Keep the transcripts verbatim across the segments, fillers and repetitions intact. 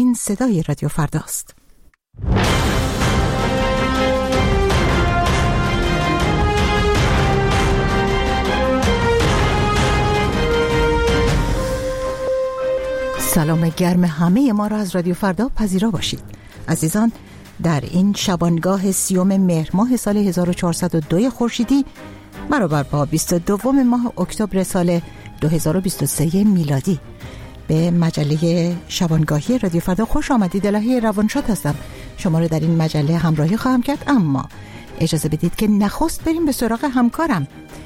این صدای رادیو فرداست. سلام گرم همه ما را از رادیو فردا پذیرا باشید. عزیزان، در این شبانگاه سیوم مهر ماه سال هزار و چهارصد و دو خورشیدی برابر با بیست و دو ماه اکتبر سال دو هزار و بیست و سه میلادی به مجله شبانگاهی رادیو فردا خوش آمدید. الهی روانشاد هستم. شما رو در این مجله همراهی خواهم کرد، اما اجازه بدید که نخست بریم به سراغ همکارم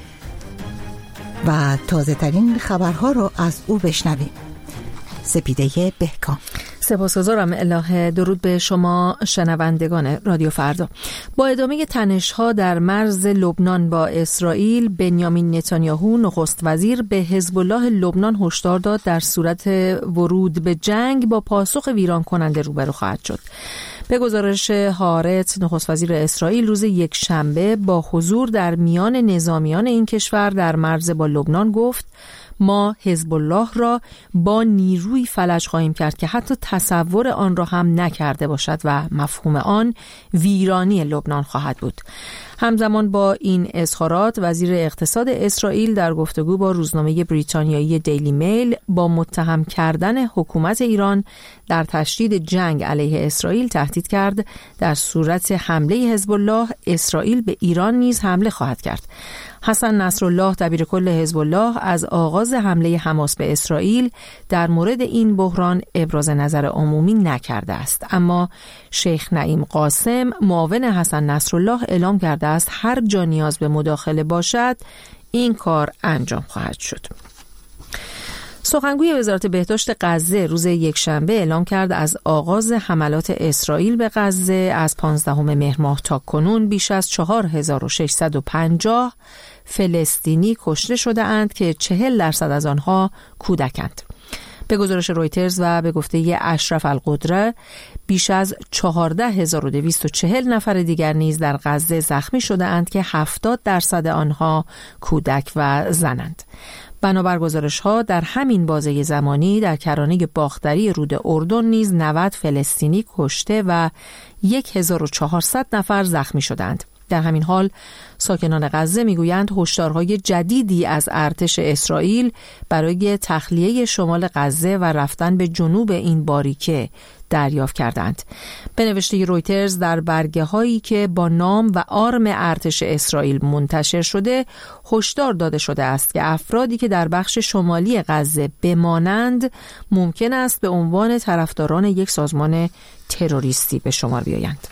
و تازه ترین خبرها رو از او بشنویم. سپیده بهکام. سپاسگزارم الهه. درود به شما شنوندگان رادیو فردا. با ادامه تنش‌ها در مرز لبنان با اسرائیل، بنیامین نتانیاهو نخست وزیر به حزب الله لبنان هشدار داد در صورت ورود به جنگ با پاسخ ویران کننده روبرو خواهد شد. به گزارش هارت، نخست وزیر اسرائیل روز یک شنبه با حضور در میان نظامیان این کشور در مرز با لبنان گفت: ما حزب الله را با نیروی فلج خواهیم کرد که حتی تصور آن را هم نکرده باشد و مفهوم آن ویرانی لبنان خواهد بود. همزمان با این اظهارات، وزیر اقتصاد اسرائیل در گفتگو با روزنامه بریتانیایی دیلی میل با متهم کردن حکومت ایران در تشدید جنگ علیه اسرائیل تهدید کرد در صورت حمله حزب الله، اسرائیل به ایران نیز حمله خواهد کرد. حسن نصرالله دبیرکل حزب الله از آغاز حمله حماس به اسرائیل در مورد این بحران ابراز نظر عمومی نکرده است، اما شیخ نعیم قاسم معاون حسن نصرالله اعلام کرده است هر جا نیاز به مداخله باشد این کار انجام خواهد شد. سخنگوی وزارت بهداشت غزه روز یکشنبه اعلام کرد از آغاز حملات اسرائیل به غزه از پانزدهم مهر ماه تا کنون بیش از چهار هزار و ششصد و پنجاه فلسطینی کشته شده اند که چهل درصد از آنها کودکند. به گزارش رویترز و به گفته اشرف القدره، بیش از چهارده هزار و دویست و چهل نفر دیگر نیز در غزه زخمی شده اند که هفتاد درصد آنها کودک و زنند. بنابر گزارش‌ها در همین بازه زمانی در کرانه باختری رود اردن نیز نود فلسطینی کشته و هزار و چهارصد نفر زخمی شدند. در همین حال ساکنان غزه میگویند هشدارهای جدیدی از ارتش اسرائیل برای تخلیه شمال غزه و رفتن به جنوب این باریکه دریافت کردند. به نوشته رویترز، در برگه هایی که با نام و آرم ارتش اسرائیل منتشر شده هشدار داده شده است که افرادی که در بخش شمالی غزه بمانند ممکن است به عنوان طرفداران یک سازمان تروریستی به شمار بیایند.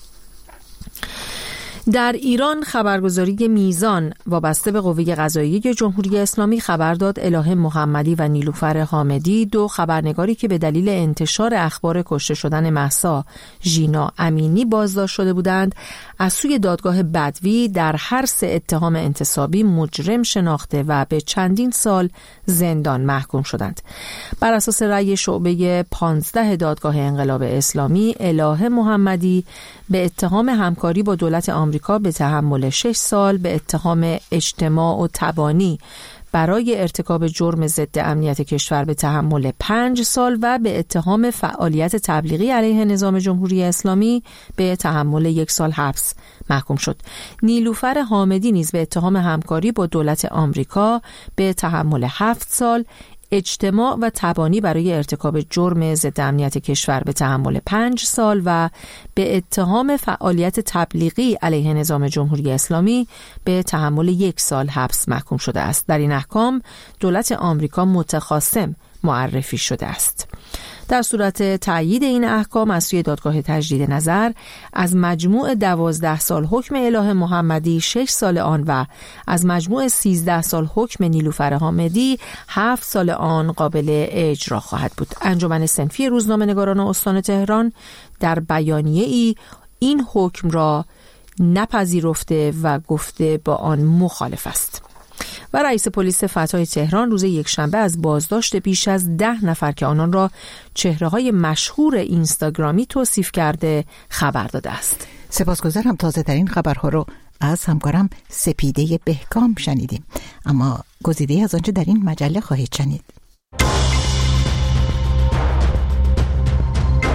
در ایران خبرگزاری میزان وابسته به قوه قضاییه جمهوری اسلامی خبر داد الهه محمدی و نیلوفر حامدی، دو خبرنگاری که به دلیل انتشار اخبار کشته شدن مهسا ژینا امینی بازداشت شده بودند، از سوی دادگاه بدوی در هر سه اتهام انتصابی مجرم شناخته و به چندین سال زندان محکوم شدند. بر اساس رأی شعبه پانزده دادگاه انقلاب اسلامی، الهه محمدی به اتهام همکاری با دولت آمریکا به تحمل شش سال، به اتهام اجتماع و تبانی برای ارتکاب جرم ضد امنیت کشور به تحمل پنج سال و به اتهام فعالیت تبلیغی علیه نظام جمهوری اسلامی به تحمل یک سال حبس محکوم شد. نیلوفر حامدی نیز به اتهام همکاری با دولت آمریکا به تحمل هفت سال، اجتماع و تبانی برای ارتکاب جرم ضد امنیت کشور به تحمل پنج سال و به اتهام فعالیت تبلیغی علیه نظام جمهوری اسلامی به تحمل یک سال حبس محکوم شده است. در این احکام دولت آمریکا متخاصم معرفی شده است. در صورت تأیید این احکام از سوی دادگاه تجدید نظر، از مجموع دوازده سال حکم الهه محمدی شش سال آن و از مجموع سیزده سال حکم نیلوفر حامدی هفت سال آن قابل اجرا خواهد بود. انجمن صنفی روزنامه‌نگاران استان تهران در بیانیه ای این حکم را نپذیرفته و گفته با آن مخالف است. و رئیس پلیس فتح تهران روز یکشنبه از بازداشت بیش از ده نفر که آنان را چهره‌های مشهور اینستاگرامی توصیف کرده خبر داده است. سپاسگزارم. تازه ترین خبرها رو از همکارم سپیده بهکام شنیدیم، اما گزیده از آنچه در این مجله خواهید شنید.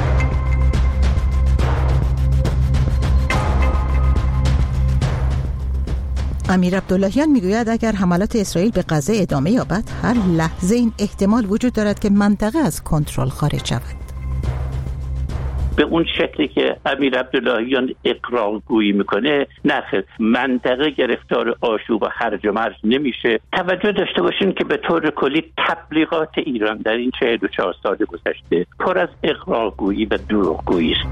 امیر عبداللهیان میگوید اگر حملات اسرائیل به غزه ادامه یابد، هر لحظه این احتمال وجود دارد که منطقه از کنترل خارج شود. به اون شکلی که امیر عبداللهیان اقرارگویی میکنه، نه، منطقه گرفتار آشوب و هرج و مرج نمیشه. توجه داشته باشین که به طور کلی تبلیغات ایران در این چهل و چهار سال گذشته پر از اقرارگویی و دروغگویی است.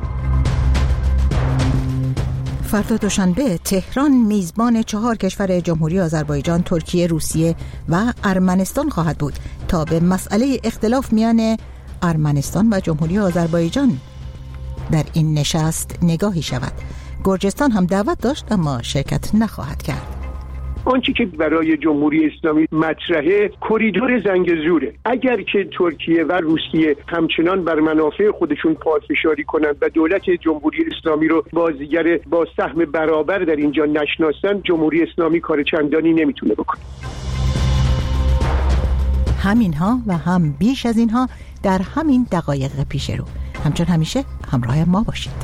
فردا دوشنبه تهران میزبان چهار کشور جمهوری آذربایجان، ترکیه، روسیه و ارمنستان خواهد بود تا به مسئله اختلاف میان ارمنستان و جمهوری آذربایجان در این نشست نگاهی شود. گرجستان هم دعوت داشت اما شرکت نخواهد کرد. آنچه که برای جمهوری اسلامی مطرحه کریدور زنگزوره. اگر که ترکیه و روسیه همچنان بر منافع خودشون پافشاری کنند و دولت جمهوری اسلامی رو بازیگر با سهم برابر در اینجا نشناسن، جمهوری اسلامی کار چندانی نمیتونه بکنه. همینها و هم بیش از اینها در همین دقایق پیش رو. همچون همیشه همراه ما باشید.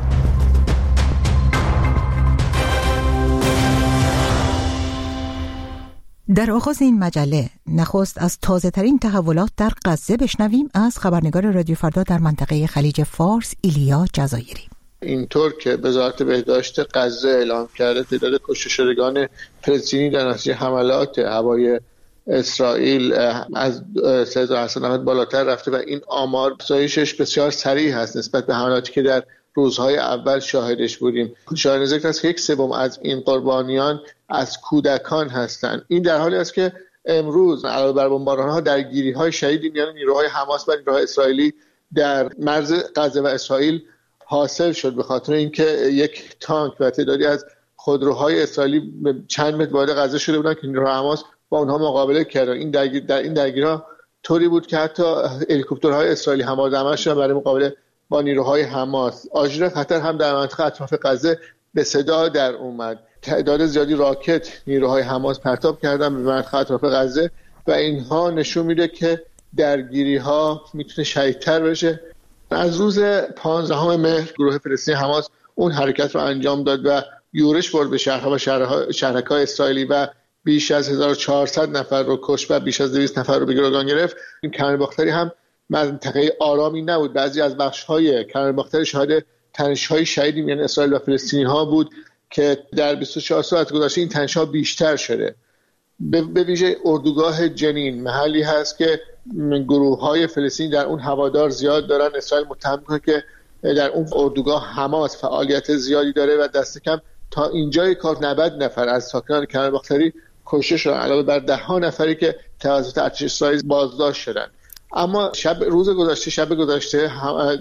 در آغاز این مجله نخست از تازه ترین تحولات در غزه بشنویم از خبرنگار رادیو فردا در منطقه خلیج فارس ایلیا جزایری. اینطور که وزارت بهداشت غزه اعلام کرده تعداد کشته شدگان فلسطینی در نتیجه حملات هوایی اسرائیل از سه هزار و هشتصد و نود بالاتر رفته و این آمار افزایشش بسیار سریع هست نسبت به حملاتی که در روزهای اول شاهدش بودیم. شاهد ذکر است که یک سوم از این قربانیان از کودکان هستند. این در حالی است که امروز علاوه بر بمباران‌ها درگیری‌های شدیدی میان نیروهای حماس و نیروهای اسرائیلی در مرز غزه و اسرائیل حاصل شد به خاطر اینکه یک تانک و تعدادی از خودروهای اسرائیلی چند متر وارد غزه شده بودند که نیروهای حماس با اونها مقابله کردن. این درگیر در این درگیری‌ها طوری بود که حتی هلیکوپترهای اسرائیلی هماهنگ شدن برای مقابله با نیروهای حماس. آژیر خطر هم در منطقه اطراف غزه به صدا در اومد. تعداد زیادی راکت نیروهای حماس پرتاب کردن به منطقه اطراف غزه و اینها نشون میده که درگیری‌ها میتونه شدیدتر بشه. از روز پانزدهم مهر گروه فلسطینی حماس اون حرکت رو انجام داد و یورش برد به شهرها و شهرها شهرک‌های اسرائیلی و بیش از هزار و چهارصد نفر رو کشت و بیش از دویست نفر رو به گروگان گرفت. این کمرباختری هم منطقه آرامی نبود. بعضی از بخش‌های کمرباختری شاهد تنش‌های شدیدی میان اسرائیل و فلسطینی‌ها بود که در بیست و چهار ساعت گذشته این تنش‌ها بیشتر شده. به ویژه اردوگاه جنین محلی هست که گروه‌های فلسطینی در اون هوادار زیاد دارن. اسرائیل متهم می‌کنه که در اون اردوگاه حماس فعالیت زیادی داره و دست کم تا اینجای کار نود نفر از ساکنان کمرباختری کشته شدن، علاوه بر ده ها نفری که توسط ارتش اسرائیل بازداشت شدن. اما شب روز گذشته شب گذشته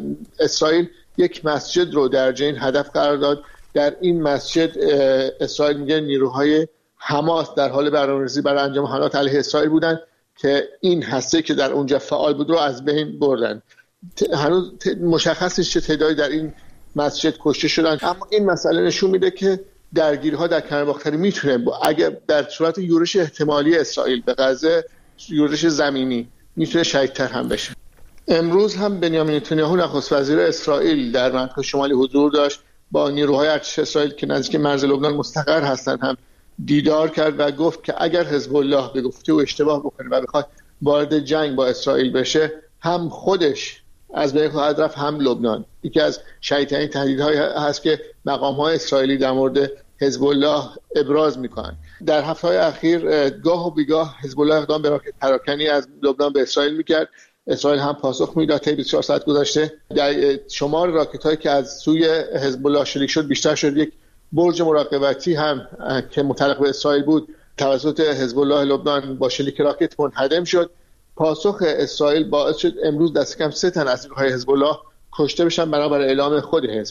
اسرائیل یک مسجد رو در جنین هدف قرار داد. در این مسجد اسرائیل میگه نیروهای حماس در حال برنامه‌ریزی برای انجام حملات علیه اسرائیل بودن که این هسته که در اونجا فعال بود رو از بین بردن. هنوز مشخص نیست چه تعدادی در این مسجد کشته شدن، اما این مسئله نشون میده که درگیری‌ها در کمرباختری میتونه اگر در صورت یورش احتمالی اسرائیل به غزه، یورش زمینی، میتونه شدیدتر هم بشه. امروز هم بنیامین نتانیاهو نخست وزیر اسرائیل در منطقه شمالی حضور داشت، با نیروهای ارتش اسرائیل که نزدیک مرز لبنان مستقر هستند هم دیدار کرد و گفت که اگر حزب الله به گفته او اشتباه بکنه و بخواد وارد جنگ با اسرائیل بشه، هم خودش از بین خواهد رفت هم لبنان. یکی از شدیدترین تهدیدهایی هست که مقام‌های اسرائیلی در مورد حزب الله ابراز میکنن. در هفته‌های اخیر گاه و بیگاه حزب الله اقدام به راکت پراکنی از لبنان به اسرائیل میکرد. اسرائیل هم پاسخ میداد. طی بیست و چهار ساعت گذشته در شمار راکت‌هایی که از سوی حزب الله شلیک شد بیشتر شد. یک برج مراقبتی هم که متعلق به اسرائیل بود توسط حزب الله لبنان با شلیک راکت منهدم شد. پاسخ اسرائیل باعث شد امروز دست کم سه تن از نیروهای حزب الله کشته بشن بنابر اعلام خود حزب.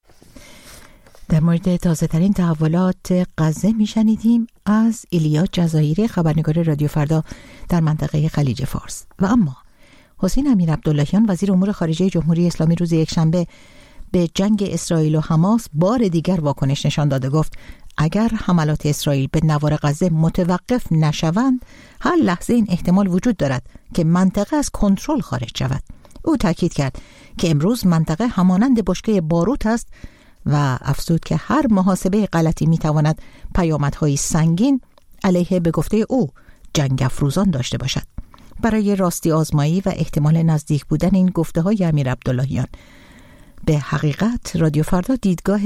در مورد تازه ترین تحولات غزه میشنیدیم از ایلیا جزایری خبرنگار رادیو فردا در منطقه خلیج فارس. و اما حسین امیر عبداللهیان وزیر امور خارجه جمهوری اسلامی روز یکشنبه به جنگ اسرائیل و حماس بار دیگر واکنش نشان داد و گفت اگر حملات اسرائیل به نوار غزه متوقف نشوند، هر لحظه این احتمال وجود دارد که منطقه از کنترل خارج شود. او تاکید کرد که امروز منطقه همانند بشکه باروت است و افزود که هر محاسبه غلطی میتواند پیامدهای سنگین علیه به گفته او جنگ افروزان داشته باشد. برای راستی آزمایی و احتمال نزدیک بودن این گفته های امیر عبداللهیان به حقیقت، رادیو فردا دیدگاه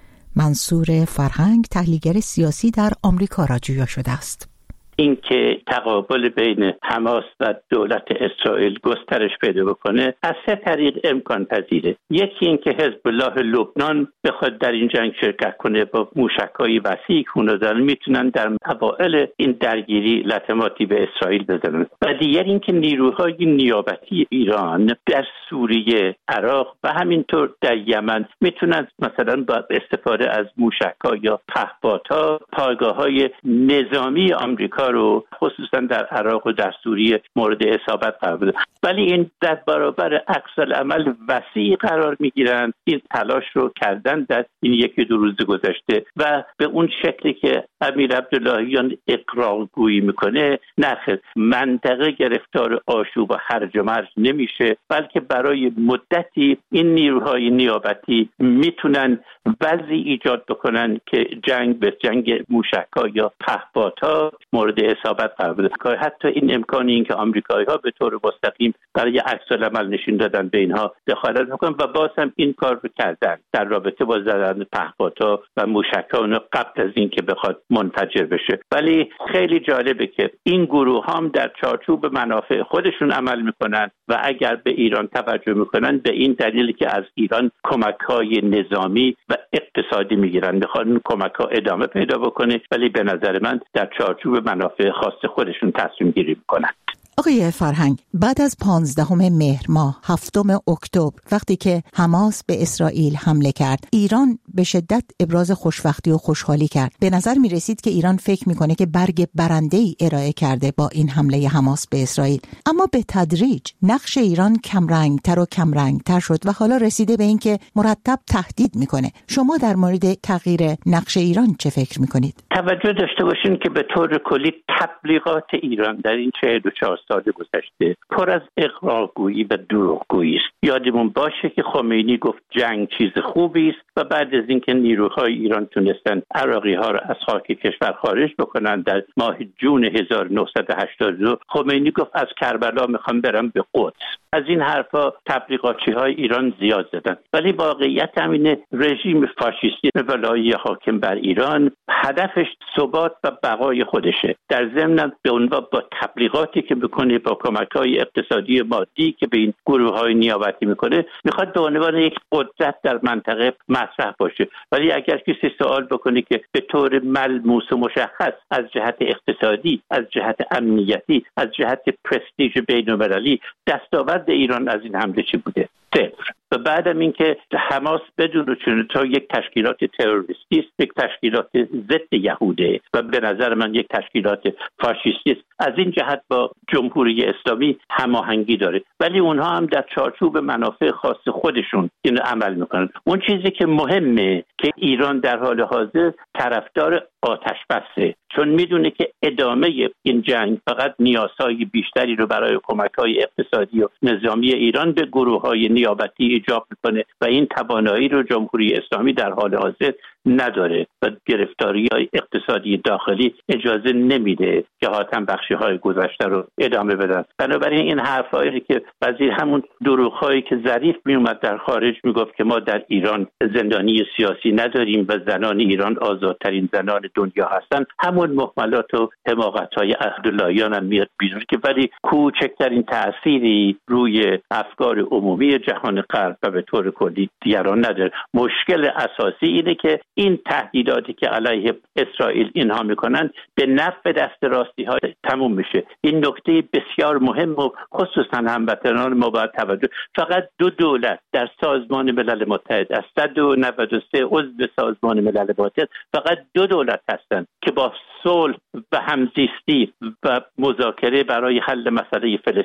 منصور فرهنگ، تحلیلگر سیاسی در آمریکا را جویا شده است. اینکه تقابل بین حماس و دولت اسرائیل گسترش پیدا بکنه از سه طریق امکان پذیره. یکی اینکه حزب الله لبنان بخواد در این جنگ شرکت کنه، با موشک‌های وسیعی که دارن میتونن در اوایل این درگیری لطماتی به اسرائیل بزنن. و دیگر اینکه نیروهای نیابتی ایران در سوریه، عراق و همینطور در یمن میتونن مثلا با استفاده از موشک‌ها یا پهپادها پایگاه‌های نظامی آمریکا رو خصوصا در عراق و در سوریه مورد اصابت قرار بده. ولی این در برابر عکس‌العمل وسیع قرار میگیرن. این تلاش رو کردن در این یکی دو روز گذشته و به اون شکلی که امیر عبداللهیان اقرارگویی میکنه، نه، منطقه گرفتار آشوب و هرج و مرج نمیشه، بلکه برای مدتی این نیروهای نیابتی میتونن وضعی ایجاد بکنن که جنگ به جنگ موشک‌ها یا پهپادها مورد اصابت قرار بده. حتی این امکانی این که آمریکایی‌ها به طور مستقیم برای عکس‌العمل نشون دادن به اینها دخالت بکنن و باز هم این کار رو کردن در رابطه با زدن پهپادها و موشک‌ها اونها قبل از این که بخواد منفجر بشه. ولی خیلی جالبه که این گروه هم در چارچوب منافع خودشون عمل میکنن و اگر به ایران توجه میکنن به این دلیل که از ایران کمک‌های نظامی و اقتصادی میگیرن، میخوان کمک‌ها ادامه پیدا بکنه، ولی به نظر من در چارچوب منافع خاص خودشون تصمیم گیری میکنن. آقای فرهنگ، بعد از پانزدهم مهر ماه، هفتم اکتبر، وقتی که حماس به اسرائیل حمله کرد، ایران به شدت ابراز خوشبختی و خوشحالی کرد. به نظر می رسید که ایران فکر میکنه که برگ برنده‌ای ارائه کرده با این حمله حماس به اسرائیل. اما به تدریج نقش ایران کمرنگتر و کمرنگتر شد و حالا رسیده به این که مرتب تهدید میکنه. شما در مورد تغییر نقش ایران چه فکر میکنید؟ توجه داشته باشین که به طور کلی تبلیغات ایران در این چهل و چهار سال گذشته پر از اقرارگویی و دروغگویی است. یادمون باشه که خمینی گفت جنگ چیز خوبی است و بعد از اینکه نیروهای ایران تونستن عراقی‌ها را از خاک کشور خارج بکنن در ماه جون هزار و نهصد و هشتاد و دو، خمینی گفت از کربلا میخوام برم به قدس. از این حرفا تبلیغاتچی‌های ایران زیاد زدن، ولی واقعیت همینه رژیم فاشیستی ولایی حاکم بر ایران هدفش ثبات و بقای خودشه. در ضمن به عنوان با تبلیغاتی که بکنه، با کمک‌های اقتصادی مادی که به این گروه‌های نیابتی میکنه، میخواد به عنوان یک قدرت در منطقه مطرح باشه. ولی اگر کسی سوال بکنه که به طور ملموس و مشخص از جهت اقتصادی، از جهت امنیتی، از جهت پرستیژ بین‌المللی دستاورد ایران از این حمله چی بوده؟ صفر. و بعدم اینکه حماس بدون چون تا یک تشکیلات تروریستی است، یک تشکیلات ضد یهوده و به نظر من یک تشکیلات فاشیستی است، از این جهت با جمهوری اسلامی هماهنگی داره، ولی اونها هم در چارچوب منافع خاص خودشون این عمل میکنن. اون چیزی که مهمه که ایران در حال حاضر طرفدار آتش بسه، چون میدونه که ادامه این جنگ فقط نیازهای بیشتری رو برای کمک‌های اقتصادی و نظامی ایران به گروه‌های نیابتی ایجاب میکنه و این توانایی رو جمهوری اسلامی در حال حاضر نداره و گرفتاری‌های اقتصادی داخلی اجازه نمیده که حاتم بخشی‌های گذشته رو ادامه بدن. بنابراین این حرفایی که وزیر همون دروغ‌هایی که ظریف میومد در خارج میگفت که ما در ایران زندانی سیاسی نداریم و زنان ایران آزادترین زنان دنیا هستن، همون مهملات و حماقت‌های عبداللهیان هم میاد بیرون که ولی کوچکترین تأثیری روی افکار عمومی جهان غرب و به طور کلی دیگران نداره. مشکل اساسی اینه که این تهدیداتی که علیه اسرائیل اینها میکنن به نفع دست راستی ها تموم میشه. این نکته بسیار مهم و خصوصا هموطنان ما باید توجه. فقط دو دولت در سازمان ملل متحد از صد و نود و سه عضو سازمان ملل متحد فقط دو دولت هستند که با صلح و همزیستی و مذاکره برای حل مسئله فلسطین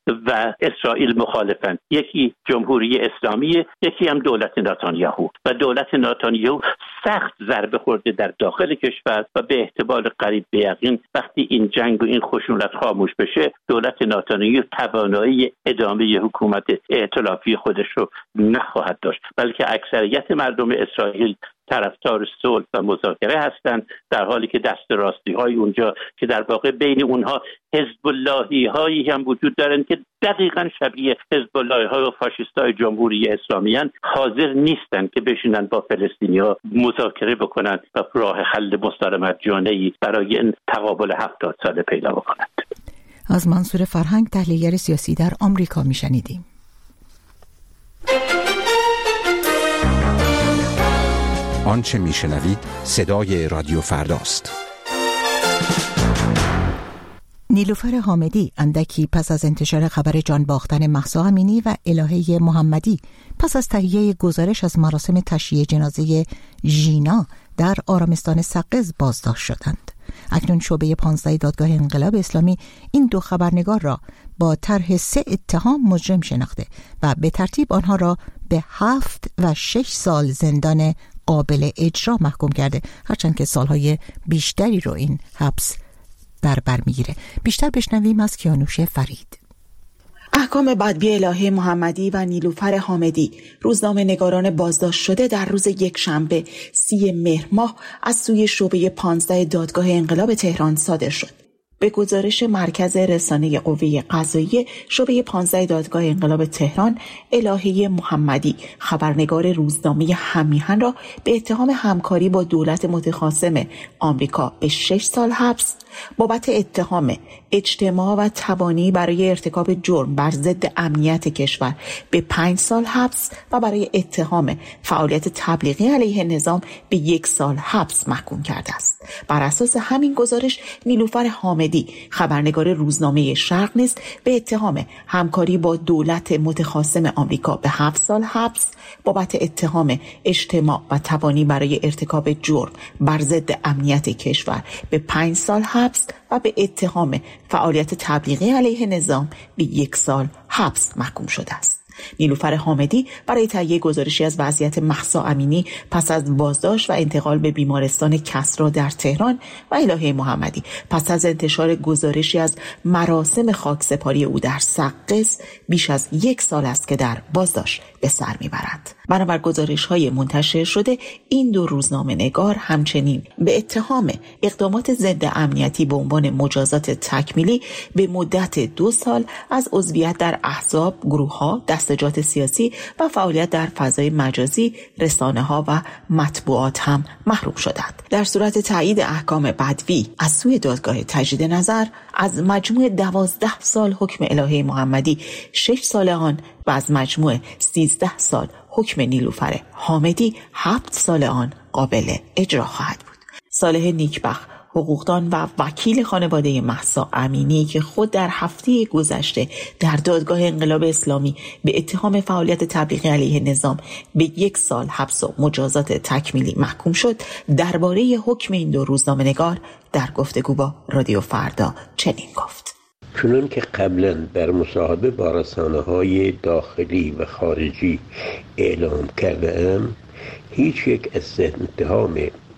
و اسرائیل مخالفن. یکی جمهوری اسلامی، یکی هم دولت نتانیاهو و دولت نتانیاهو سخت ضربه خورده در داخل کشور و به احتمال قریب به یقین وقتی این جنگ و این خشونت خاموش بشه دولت نتانیاهو توانایی ادامه حکومت ائتلافی خودش رو نخواهد داشت، بلکه اکثریت مردم اسرائیل طرفدار صلح و مذاکره هستند، در حالی که دست راستی های اونجا که در واقع بین اونها حزب اللهی هایی هم وجود دارند که دقیقاً شبیه حزب اللهی های و فاشیست های جمهوری اسلامی هستند، حاضر نیستند که بشینن با فلسطینی ها مذاکره بکنند و راه حل مستدامت جانبی برای این تقابل هفتاد ساله پیدا بکنند. از منصور فرهنگ، تحلیلگر سیاسی در آمریکا، میشنیدیم. آنچه میشنوید صدای رادیو فرداست. نیلوفر حامدی اندکی پس از انتشار خبر جان باختن مهسا امینی و الهه محمدی پس از تهیه گزارش از مراسم تشییع جنازه ژینا در آرامستان سقز بازداشت شدند. اکنون شعبه پانزده دادگاه انقلاب اسلامی این دو خبرنگار را با طرح سه اتهام مجرم شناخته و به ترتیب آنها را به هفت و شش سال زندان قابل اجرا محکوم کرده، هرچند که سالهای بیشتری رو این حبس در بر میگیره. بیشتر بشنویم از کیانوش فرید. احکام بدوی الهه محمدی و نیلوفر حامدی، روزنامه نگاران بازداشت شده، در روز یک شنبه سی مهر ماه از سوی شعبه پانزده دادگاه انقلاب تهران صادر شد. به گزارش مرکز رسانه قوه قضاییه شعبه پانزده دادگاه انقلاب تهران، الهه محمدی خبرنگار روزنامه هممیهن را به اتهام همکاری با دولت متخاصم آمریکا به شش سال حبس، بابت اتهام اجتماع و تبانی برای ارتکاب جرم بر ضد امنیت کشور به پنج سال حبس و برای اتهام فعالیت تبلیغی علیه نظام به یک سال حبس محکوم کرده است. بر اساس همین گزارش نیلوفر حامدی خبرنگار روزنامه شرق نیز به اتهام همکاری با دولت متخاصم آمریکا به هفت سال حبس، بابت اتهام اجتماع و تبانی برای ارتکاب جرم بر ضد امنیت کشور به پنج سال حبس و به اتهام فعالیت تبلیغی علیه نظام به یک سال حبس محکوم شده است. نیلوفر حامدی برای تهیه گزارشی از وضعیت مهسا امینی پس از بازداشت و انتقال به بیمارستان کسری در تهران و الهه محمدی پس از انتشار گزارشی از مراسم خاکسپاری او در سقز بیش از یک سال است که در بازداشت به سر میبرند. بنابر گزارش‌های منتشر شده، این دو روزنامه نگار همچنین به اتهام اقدامات ضد امنیتی به عنوان مجازات تکمیلی به مدت دو سال از عضویت در احزاب، گروه‌ها، دستجات سیاسی و فعالیت در فضای مجازی، رسانه‌ها و مطبوعات هم محروم شدند. در صورت تایید احکام بدوی از سوی دادگاه تجدید نظر، از مجموع دوازده سال حکم الهه محمدی شش سال آن و از مجموع سیزده سال حکم نیلوفر حامدی هفت سال آن قابل اجرا خواهد بود. صالح نیکبخت، حقوقدان و وکیل خانواده مهسا امینی که خود در هفته گذشته در دادگاه انقلاب اسلامی به اتهام فعالیت تبلیغی علیه نظام به یک سال حبس و مجازات تکمیلی محکوم شد، درباره حکم این دو روزنامه‌نگار در گفتگو با رادیو فردا چنین گفت: چون که قبلا در مصاحبه با رسانه‌های داخلی و خارجی اعلام کردم، هیچ یک از اتهام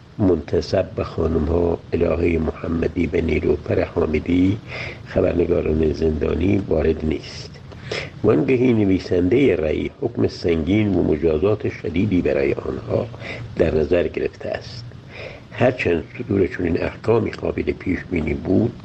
منتسب به خانم‌ها الهه محمدی و نیلوفر حامدی خبرنگاران زندانی وارد نیست. وانگهی نویسنده رأی حکم سنگین و مجازات شدیدی برای آنها در نظر گرفته است. هرچند صدور چنین احکامی قابل پیش بینی بود،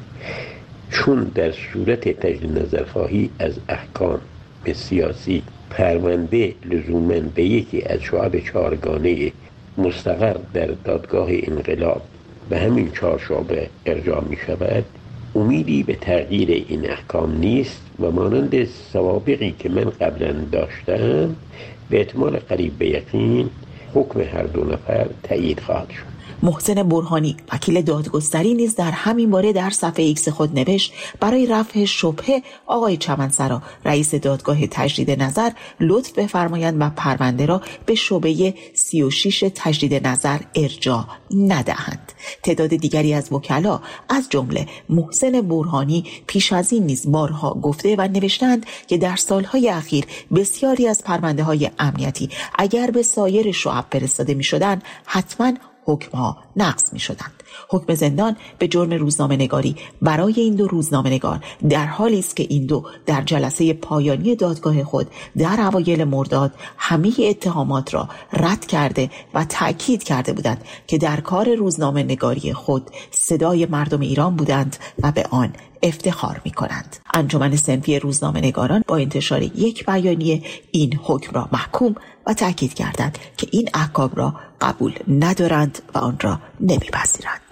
چون در صورت تجدید نظرخواهی از احکام سیاسی پرونده لزوماً به یکی از شعب چهارگانه مستقر در دادگاه انقلاب به همین چهار شعبه ارجاع می شود، امیدی به تغییر این احکام نیست و مانند سوابقی که من قبلا داشتم به احتمال قریب به یقین حکم هر دو نفر تایید خواهد شد. محسن برهانی وکیل دادگستری نیز در همین باره در صفحه ایکس خود نوشت برای رفع شبهه آقای چمنسرا رئیس دادگاه تجدید نظر لطف بفرمایند و پرونده را به شعبه سی و شش تجدید نظر ارجاع ندهند. تعداد دیگری از وکلا از جمله محسن برهانی پیش از این نیز بارها گفته و نوشتند که در سالهای اخیر بسیاری از پرونده‌های امنیتی اگر به سایر شعب فرستاده می‌شدند حتماً حکم‌ها نقض می‌شدند. حکم زندان به جرم روزنامه‌نگاری برای این دو روزنامه‌نگار در حالی است که این دو در جلسه پایانی دادگاه خود در اوایل مرداد همه اتهامات را رد کرده و تأکید کرده بودند که در کار روزنامه‌نگاری خود صدای مردم ایران بودند و به آن افتخار می کنند. انجمن صنفی روزنامه‌نگاران با انتشار یک بیانیه این حکم را محکوم و تأکید کردند که این احکام را قبول ندارند و آن را نمیپذیرند.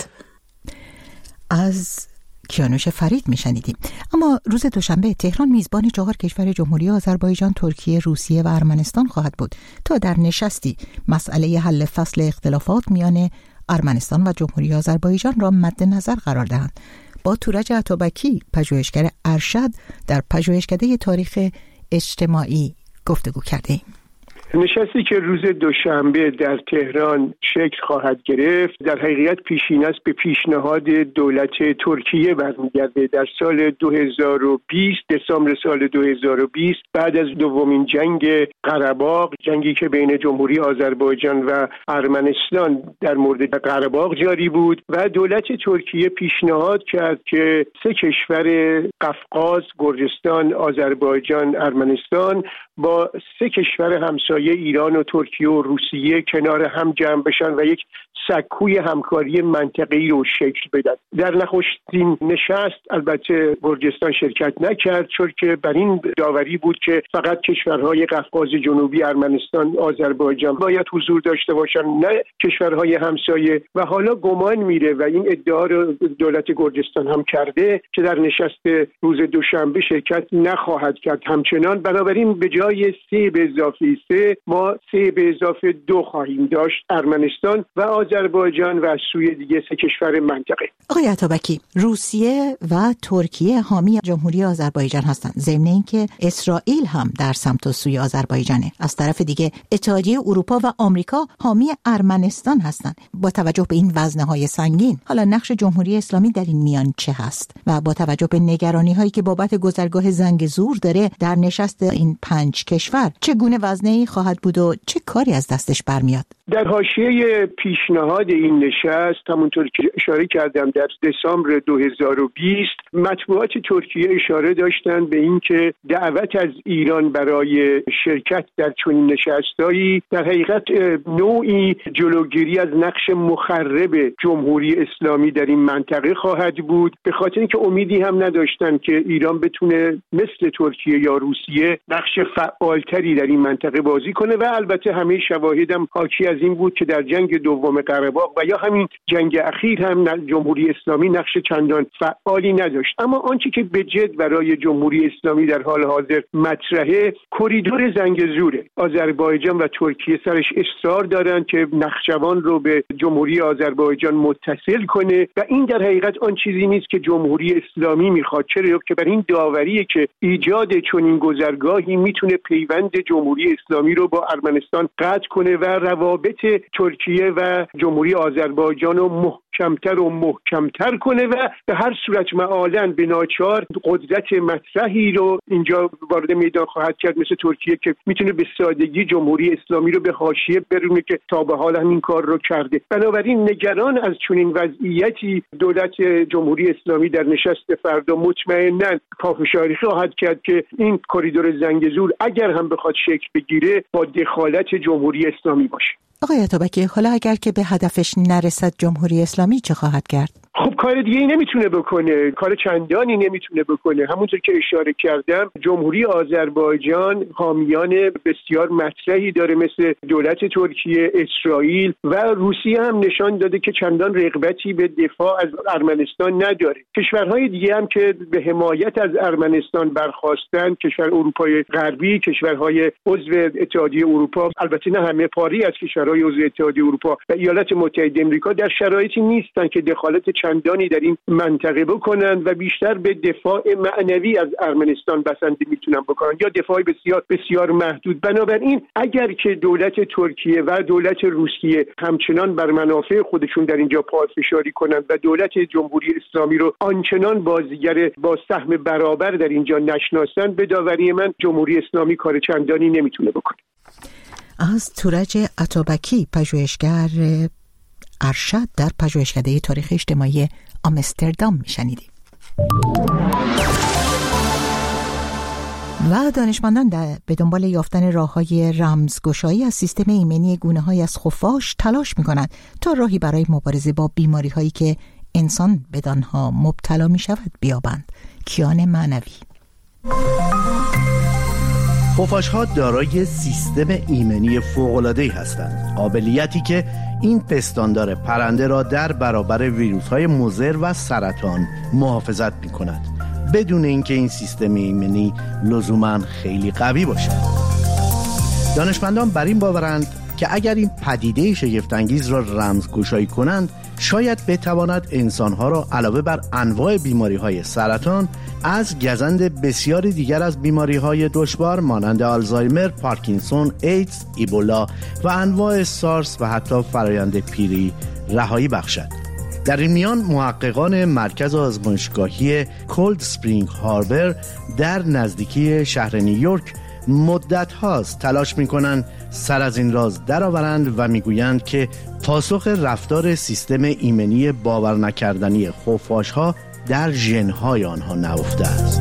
از کیانوش فرید میشنیدیم. اما روز دوشنبه تهران میزبان چهار کشور جمهوری آذربایجان، ترکیه، روسیه و ارمنستان خواهد بود تا در نشستی مسئله حل فصل اختلافات میان ارمنستان و جمهوری آذربایجان را مد نظر قرار دهند. با تورج عطابکی، پژوهشگر ارشد در پژوهشکده تاریخ اجتماعی گفتگو کردیم. نشستی که روز دوشنبه در تهران شکل خواهد گرفت در حقیقت پیشین است به پیشنهاد دولت ترکیه برمیگرده. در سال دو هزار و بیست، دسامبر سال دو هزار و بیست، بعد از دومین جنگ قره‌باغ، جنگی که بین جمهوری آذربایجان و ارمنستان در مورد قره‌باغ جاری بود و دولت ترکیه پیشنهاد کرد که سه کشور قفقاز، گرجستان، آذربایجان، ارمنستان با سه کشور همسایه ایران و ترکیه و روسیه کنار هم جمع بشن و یک سکوی همکاری منطقه‌ای رو شکل بدن. در نخستین نشست البته گرجستان شرکت نکرد، چون که بر این داوری بود که فقط کشورهای قفقاز جنوبی، ارمنستان، آذربایجان باید حضور داشته باشن، نه کشورهای همسایه. و حالا گمان میره و این ادعا رو دولت گرجستان هم کرده که در نشست روز دوشنبه شرکت نخواهد کرد همچنان. بنابراین به جای سه به اضافه سه ما سه به اضافه دو خواهیم داشت، ارمنستان و آذربایجان و از سوی دیگه سه کشور منطقه. آقای عطابکی، روسیه و ترکیه حامی جمهوری آذربایجان هستند، ضمن اینکه اسرائیل هم در سمت و سوی آذربایجانه. از طرف دیگه اتحادیه اروپا و آمریکا حامی ارمنستان هستند. با توجه به این وزنه‌های سنگین، حالا نقش جمهوری اسلامی در این میان چه هست و با توجه به نگرانی‌هایی که بابت گذرگاه زنگزور داره در نشست این پنج کشور، چگونه وزنه‌ای خواهد بود و چه کاری از دستش برمیاد؟ در حاشیه پیشنهاد این نشست، همونطور که اشاره کردم، در دسامبر دو هزار و بیست مطبوعات ترکیه اشاره داشتند به اینکه دعوت از ایران برای شرکت در چنین نشستایی در حقیقت نوعی جلوگیری از نقش مخرب جمهوری اسلامی در این منطقه خواهد بود، به خاطر اینکه امیدی هم نداشتند که ایران بتونه مثل ترکیه یا روسیه نقش فعالتری در این منطقه بازی کنه. و البته همه شواهد هم حاکی از این بود که در جنگ دوم قره‌باغ و یا همین جنگ اخیر هم جمهوری اسلامی نقش چندان فعالی نداشت. اما آنچه که به جد برای جمهوری اسلامی در حال حاضر مطرحه کریدور زنگزوره. آذربایجان و ترکیه سرش اصرار دارند که نخجوان رو به جمهوری آذربایجان متصل کنه و این در حقیقت آن چیزی نیست که جمهوری اسلامی میخواد، چرا که بر این داوریه که ایجاد چنین گذرگاهی میتونه پیوند جمهوری اسلامی رو با ارمنستان قطع کنه و روابط ترکیه و جمهوری آذربایجان رو محکمتر و محکمتر کنه و به هر صورت معالاً به ناچار قدرت مطرحی رو اینجا وارد میدان خواهد کرد مثل ترکیه که میتونه به سادگی جمهوری اسلامی رو به حاشیه برونه که تا به حال هم این کار رو کرده. بنابراین نگران از چنین وضعیتی دولت جمهوری اسلامی در نشست فردا مطمئناً پافشاری خواهد کرد که این کریدور زنگزور اگر هم بخواد شکل بگیره با دخالت جمهوری اسلامی باشه. آقای عطابکی، حالا اگر که به هدفش نرسد جمهوری اسلامی چه خواهد کرد؟ خب کار دیگه ای نمیتونه بکنه، کار چندانی نمیتونه بکنه. همونطور که اشاره کردم جمهوری آذربایجان حامیان بسیار مطرحی داره مثل دولت ترکیه، اسرائیل و روسیه هم نشان داده که چندان رغبتی به دفاع از ارمنستان نداره. کشورهای دیگه هم که به حمایت از ارمنستان برخاستن، کشور اروپای غربی، کشورهای عضو اتحادیه اروپا، البته نه همه، پاری از کشورهای عضو اتحادیه اروپا و ایالات متحده آمریکا در شرایطی نیستن که دخالت چندانی در این منطقه بکنن و بیشتر به دفاع معنوی از ارمنستان بسنده میتونن بکنن یا دفاع بسیار بسیار محدود. بنابراین اگر که دولت ترکیه و دولت روسیه همچنان بر منافع خودشون در اینجا پافشاری کنند و دولت جمهوری اسلامی رو آنچنان بازیگر با سهم برابر در اینجا نشناسن، به داوری من جمهوری اسلامی کار چندانی نمیتونه بکنه. از تورج عطابکی، پژوهشگر ارشد در پژوهشکده تاریخ اجتماعی آمستردام میشنیدیم. و دانشمندان به دنبال یافتن راه‌های رمزگشایی از سیستم ایمنی گونه‌های از خفاش تلاش می‌کنند تا راهی برای مبارزه با بیماری‌هایی که انسان بدانها مبتلا می‌شود بیابند. کیان معنوی. خفاش‌ها دارای سیستم ایمنی فوق‌العاده‌ای هستند، قابلیتی که این پستاندار پرنده را در برابر ویروس‌های مضر و سرطان محافظت می‌کند، بدون اینکه این سیستم ایمنی لزوماً خیلی قوی باشد. دانشمندان بر این باورند که اگر این پدیده شگفت‌انگیز را رمزگشایی کنند، شاید بتواند انسانها را علاوه بر انواع بیماری‌های سرطان از گزند بسیاری دیگر از بیماری‌های دشوار مانند آلزایمر، پارکینسون، ایدز، ایبولا و انواع سارس و حتی فرایند پیری رهایی بخشد. در این میان محققان مرکز آزمایشگاهی کولد اسپرینگ هاربر در نزدیکی شهر نیویورک مدت هاست تلاش می کنند سر از این راز درآورند و می گویند که پاسخ رفتار سیستم ایمنی باور نکردنی خفاش ها در ژن‌های آنها نهفته است.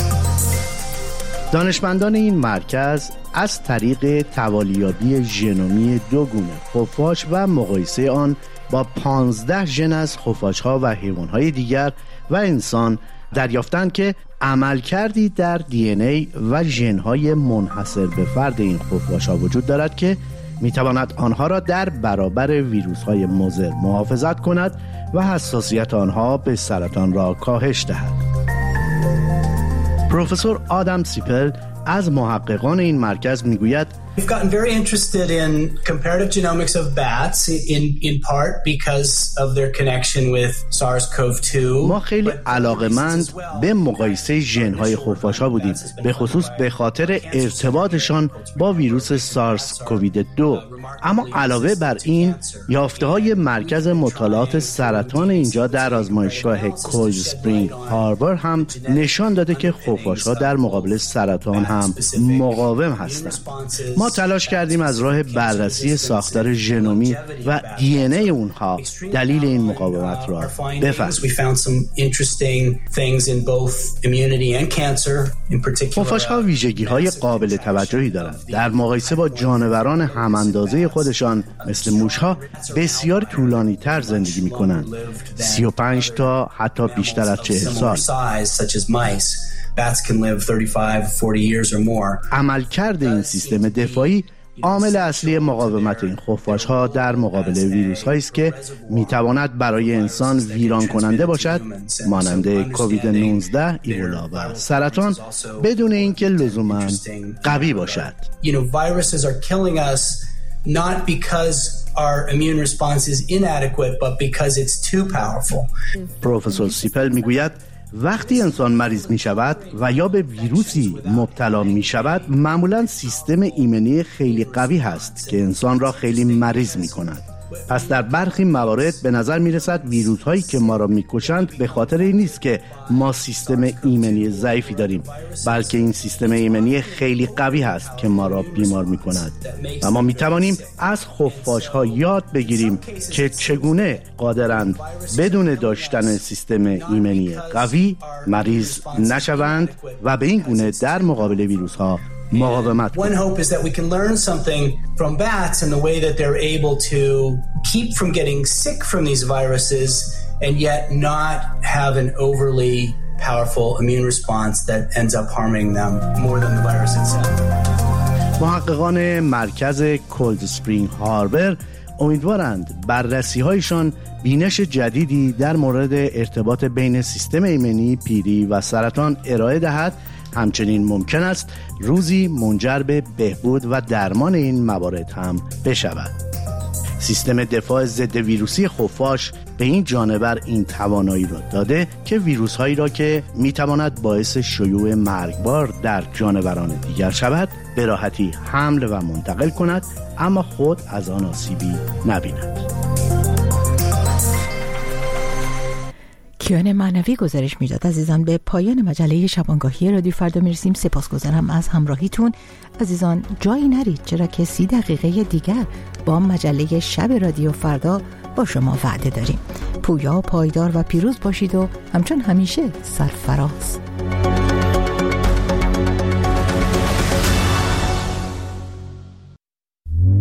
دانشمندان این مرکز از طریق توالیابی ژنومی دو گونه خفاش و مقایسه آن با پانزده ژن از خفاش‌ها و حیوان‌های دیگر و انسان دریافتند که عملکردی در دی ان ای و ژن‌های منحصر به فرد این خفاش‌ها وجود دارد که می‌تواند آنها را در برابر ویروس‌های مضر محافظت کند و حساسیت آنها به سرطان را کاهش دهد. پروفسور آدم سیپل از محققان این مرکز میگوید We've gotten very interested in comparative genomics of bats in in part because of their connection with SARS-CoV two. ما خیلی علاقه‌مند به مقایسه ژن‌های خفاش‌ها بودیم، به خصوص به خاطر ارتباطشان با ویروس سارس کووید دو. اما علاوه بر این، یافته‌های مرکز مطالعات سرطان اینجا در آزمایشگاه کولد اسپرینگ هاربر هم نشان داده که خفاش‌ها در مقابل سرطان هم مقاوم هستند. ما تلاش کردیم از راه بررسی ساختار ژنومی و دی ان ای اونها دلیل این مقاومت را بفهمیم. خفاش‌ها ویژگی‌های قابل توجهی دارند. در مقایسه با جانوران هم‌اندازه خودشان مثل موش‌ها بسیار طولانی‌تر زندگی می‌کنند، سی و پنج تا حتی بیشتر از چهل سال. Bats can live thirty-five, forty years or more. عملکرد این سیستم دفاعی عامل اصلی مقاومت این خفاش‌ها در مقابل ویروس‌هایی است که می‌تواند برای انسان ویران کننده باشد، مانند کووید نوزده، ایبولا و سرطان، بدون اینکه لزوماً قوی باشد. You know, viruses are killing us not because our immune response is inadequate, but because it's too powerful. پروفسور سیپل میگوید وقتی انسان مریض می شود و یا به ویروسی مبتلا می شود، معمولاً سیستم ایمنی خیلی قوی هست که انسان را خیلی مریض می کند. پس در برخی موارد به نظر می رسد ویروس هایی که ما را می کشند به خاطر این نیست که ما سیستم ایمنی ضعیفی داریم، بلکه این سیستم ایمنی خیلی قوی هست که ما را بیمار می کند و ما می توانیم از خفاش ها یاد بگیریم که چگونه قادرند بدون داشتن سیستم ایمنی قوی مریض نشوند و به این گونه در مقابل ویروس ها مقاومت کنند. One hope is that we can learn something from bats in the way that they're able to keep from getting sick from these viruses and yet not have an overly powerful immune response that ends up harming them more than the virus itself. محققان مرکز کولد اسپرینگ هاربر امیدوارند بررسی هایشان بینش جدیدی در مورد ارتباط بین سیستم ایمنی، پیری و سرطان ارائه دهد. همچنین ممکن است روزی منجر به بهبود و درمان این موارد هم بشود. سیستم دفاع ضد ویروسی خفاش به این جانور این توانایی را داده که ویروس هایی را که می تواند باعث شیوع مرگبار در جانوران دیگر شود به راحتی حمل و منتقل کند، اما خود از آن آسیبی نبیند. کیان معنوی گزارش میداد. عزیزان، به پایان مجله شبانگاهی رادیو فردا میرسیم. سپاسگزارم از همراهیتون. عزیزان جایی نرید، چرا که سی دقیقه دیگر با مجله شب رادیو فردا با شما وعده داریم. پویا، پایدار و پیروز باشید و همچون همیشه سرفراز.